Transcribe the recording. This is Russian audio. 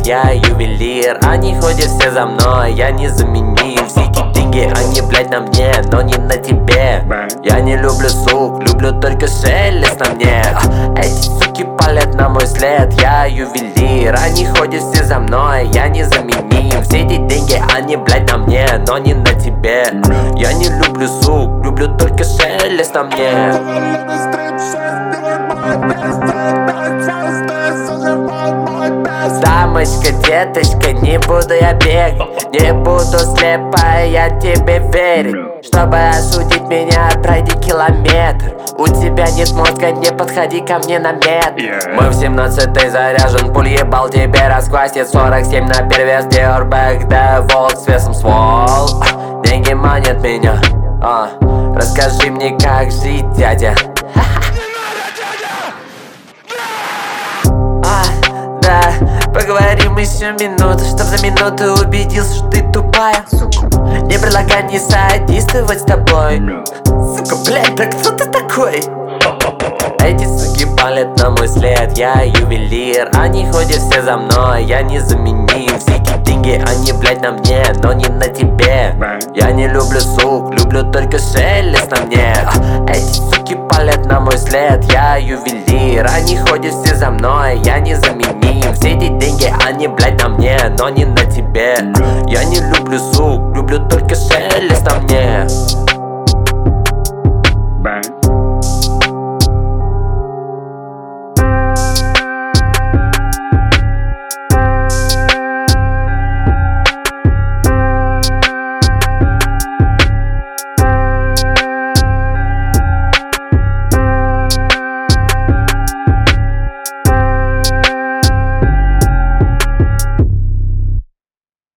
я ювелир. Они ходят все за мной, я незаменим. Все эти деньги, они, блядь, на мне, но не на тебе. Я не люблю сук, люблю только шелест на мне. Эти суки палят на мой след, я ювелир. Они ходят все за мной, я незаменим. Все эти деньги, они, блядь, на мне, но не на тебе. Я не люблю сук, люблю только шелест на мне. Дамочка, деточка, не буду я бегать, не буду слепая, я тебе верить. Чтобы осудить меня, пройди километр. У тебя нет мозга, не подходи ко мне на метр. Мы в 17-й заряжен, пуль ебал тебе расквасит. 47 на перевес, Диорбэк, да волк с весом ствол. Деньги манят меня, расскажи мне, как жить, дядя. Да, поговорим еще минуту, чтоб за минуту убедился, что ты тупая. Не предлагай мне содействовать с тобой. Сука, блядь, да кто ты такой? Эти суки палят на мой след, я ювелир. Они ходят все за мной, я незаменим. Все эти деньги, они, блядь, на мне, но не на тебе. Я не люблю сук, люблю только шелест на мне. Эти суки палят на мой след, я ювелир. Они ходят все за мной, я незаменим. Все эти деньги, они, блядь, на мне, но не на тебе. Я не люблю сук, люблю только шелест на мне.